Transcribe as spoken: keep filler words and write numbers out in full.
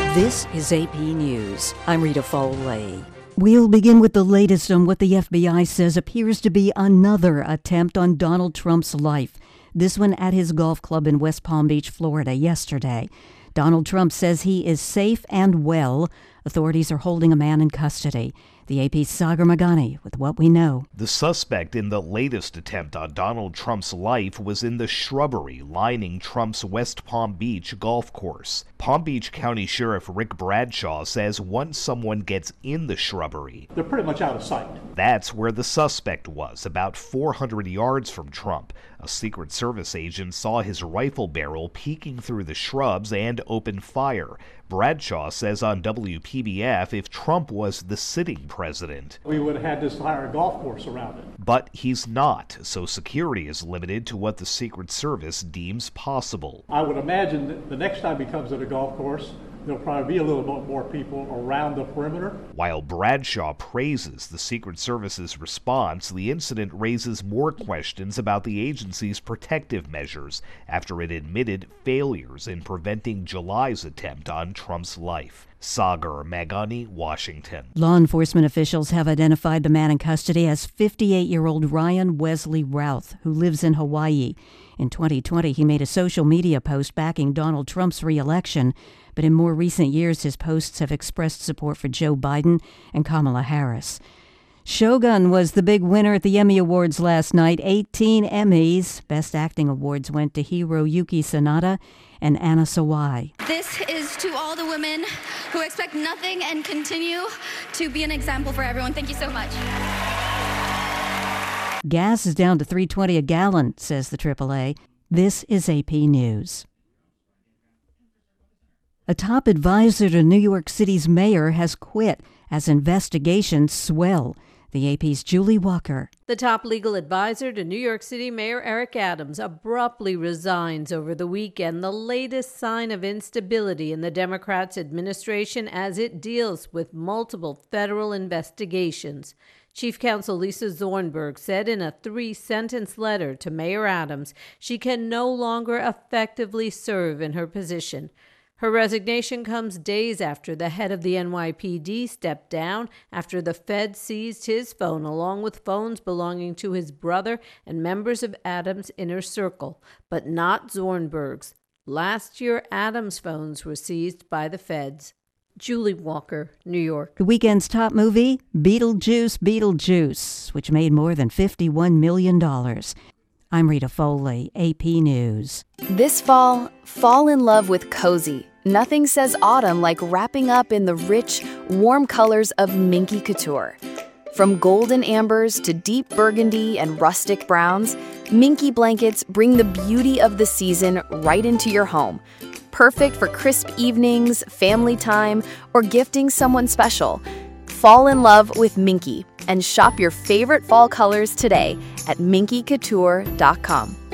This is A P News. I'm Rita Foley. We'll begin with the latest on what the F B I says appears to be another attempt on Donald Trump's life. This one at his golf club in West Palm Beach, Florida, yesterday. Donald Trump says he is safe and well. Authorities are holding a man in custody. The A P's Sagar Meghani with what we know. The suspect in the latest attempt on Donald Trump's life was in the shrubbery lining Trump's West Palm Beach golf course. Palm Beach County Sheriff Rick Bradshaw says once someone gets in the shrubbery, they're pretty much out of sight. That's where the suspect was, about four hundred yards from Trump. A Secret Service agent saw his rifle barrel peeking through the shrubs and opened fire. Bradshaw says on W P B F if Trump was the sitting president, we would have had this entire golf course around it. But he's not, so security is limited to what the Secret Service deems possible. I would imagine that the next time he comes to the golf course, there'll probably be a little bit more people around the perimeter. While Bradshaw praises the Secret Service's response, the incident raises more questions about the agency's protective measures after it admitted failures in preventing July's attempt on Trump's life. Sagar Meghani, Washington. Law enforcement officials have identified the man in custody as fifty-eight-year-old Ryan Wesley Routh, who lives in Hawaii. In twenty twenty, he made a social media post backing Donald Trump's re-election, but in more recent years, his posts have expressed support for Joe Biden and Kamala Harris. Shogun was the big winner at the Emmy Awards last night. eighteen Emmys. Best Acting Awards went to Hiroyuki Sanada and Anna Sawai. This is to all the women who expect nothing and continue to be an example for everyone. Thank you so much. Gas is down to three dollars and twenty cents a gallon, says the triple A. This is A P News. A top advisor to New York City's mayor has quit as investigations swell. The A P's Julie Walker. The top legal advisor to New York City Mayor Eric Adams abruptly resigns over the weekend, the latest sign of instability in the Democrats' administration as it deals with multiple federal investigations. Chief Counsel Lisa Zornberg said in a three-sentence letter to Mayor Adams she can no longer effectively serve in her position. Her resignation comes days after the head of the N Y P D stepped down after the Fed seized his phone along with phones belonging to his brother and members of Adams' inner circle, but not Zornberg's. Last year, Adams' phones were seized by the Feds. Julie Walker, New York. The weekend's top movie, Beetlejuice, Beetlejuice, which made more than fifty-one million dollars. I'm Rita Foley, A P News. This fall, fall in love with cozy. Nothing says autumn like wrapping up in the rich, warm colors of Minky Couture. From golden ambers to deep burgundy and rustic browns, Minky blankets bring the beauty of the season right into your home. Perfect for crisp evenings, family time, or gifting someone special. Fall in love with Minky and shop your favorite fall colors today at minky couture dot com.